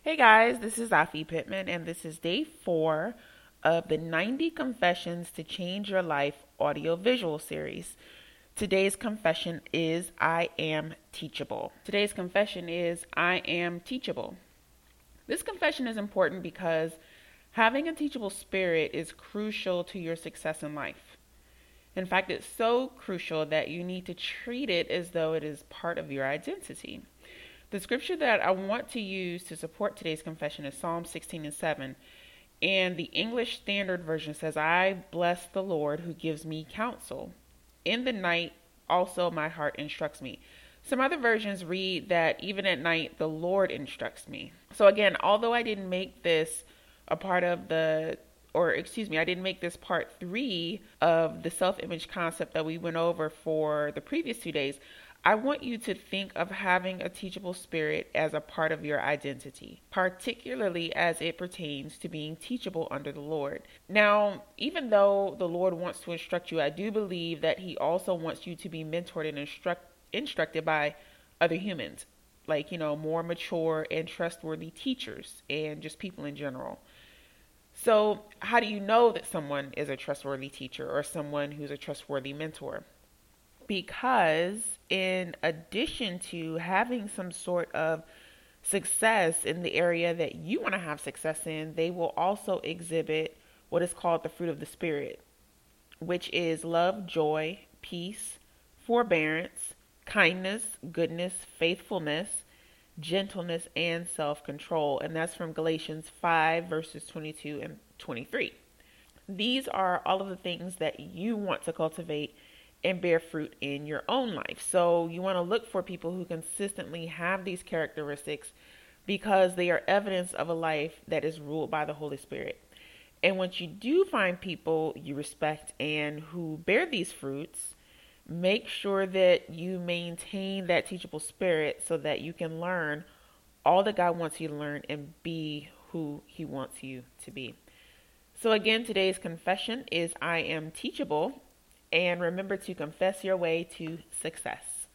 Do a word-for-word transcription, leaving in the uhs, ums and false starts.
Hey guys, this is Afi Pittman, and this is day four of the ninety Confessions to Change Your Life audio-visual series. Today's confession is I am teachable. Today's confession is I am teachable. This confession is important because having a teachable spirit is crucial to your success in life. In fact, it's so crucial that you need to treat it as though it is part of your identity. The scripture that I want to use to support today's confession is Psalm sixteen and seven. And the English Standard Version says, I bless the Lord who gives me counsel. In the night also my heart instructs me. Some other versions read that even at night the Lord instructs me. So again, although I didn't make this a part of the, or excuse me, I didn't make this part three of the self-image concept that we went over for the previous two days, I want you to think of having a teachable spirit as a part of your identity, particularly as it pertains to being teachable under the Lord. Now, even though the Lord wants to instruct you, I do believe that He also wants you to be mentored and instruct, instructed by other humans, like, you know, more mature and trustworthy teachers and just people in general. So, how do you know that someone is a trustworthy teacher or someone who's a trustworthy mentor? Because in addition to having some sort of success in the area that you want to have success in, they will also exhibit what is called the fruit of the Spirit, which is love, joy, peace, forbearance, kindness, goodness, faithfulness, gentleness, and self-control. And that's from Galatians five, verses twenty-two and twenty-three. These are all of the things that you want to cultivate and bear fruit in your own life. So you want to look for people who consistently have these characteristics because they are evidence of a life that is ruled by the Holy Spirit. And once you do find people you respect and who bear these fruits, make sure that you maintain that teachable spirit so that you can learn all that God wants you to learn and be who He wants you to be. So again, today's confession is I am teachable. And remember to confess your way to success.